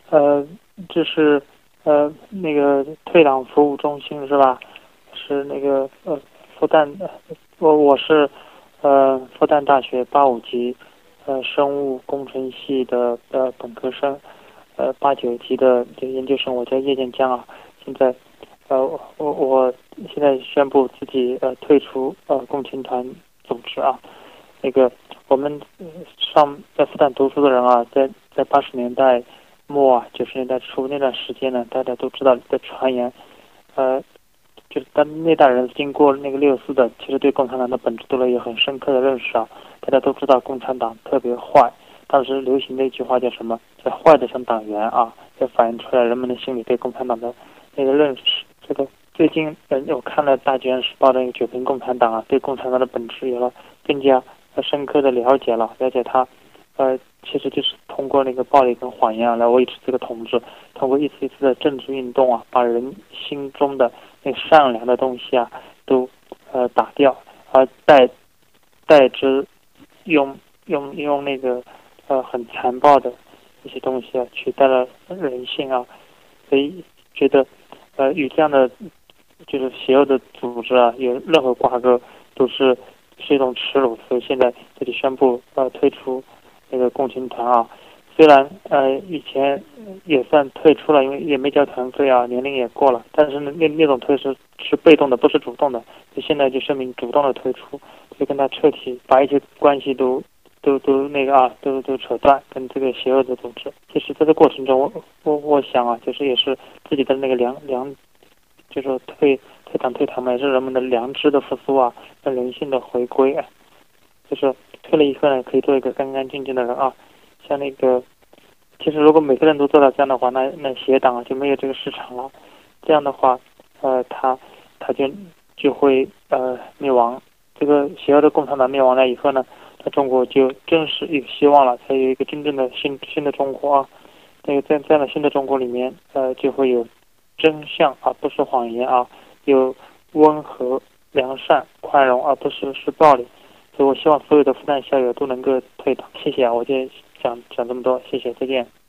呃，这是那个退党服务中心是吧？是那个复旦，我是复旦大学85级生物工程系的本科生，89级的这个研究生，我叫叶建江啊。现在我现在宣布自己退出共青团组织啊。那个我们在复旦读书的人啊，在80年代末啊90年代初那段时间呢，大家都知道的传言，呃，就是当那代人经过那个6·4的，其实对共产党的本质都有很深刻的认识啊。大家都知道共产党特别坏，当时流行的一句话叫什么？叫坏的像党员啊，就反映出来人们的心里对共产党的那个认识。这个最近我看了《大纪元时报》的那个《九评共产党》啊，对共产党的本质有了更加深刻的了解了，了解他，其实就是通过那个暴力跟谎言啊来维持这个统治，通过一次一次的政治运动啊，把人心中的那善良的东西啊都打掉，而代之用那个很残暴的一些东西啊取代了人性啊，所以觉得与这样的就是邪恶的组织啊有任何挂钩都是一种耻辱，所以现在这里宣布退出那个共青团啊。虽然以前也算退出了，因为也没交团费啊，年龄也过了，但是呢那种退是被动的，不是主动的。就现在就声明主动的退出，就跟他彻底把一些关系都那个啊，都扯断，跟这个邪恶的组织。其实在这过程中，我想啊，就是也是自己的那个就是说退党退团嘛，也是人们的良知的复苏啊，跟人性的回归啊。就是退了以后呢，可以做一个干干净净的人啊。像那个，其实如果每个人都做到这样的话，那邪党啊就没有这个市场了。这样的话，他就会灭亡。这个邪恶的共产党灭亡了以后呢，那中国就真是有希望了，才有一个真正的新的中国啊。那个在这样的新的中国里面，就会有真相而不是谎言啊，有温和、良善、宽容而不是暴力。所以我希望所有的复旦校友都能够退党。谢谢啊，我就讲这么多，谢谢，再见。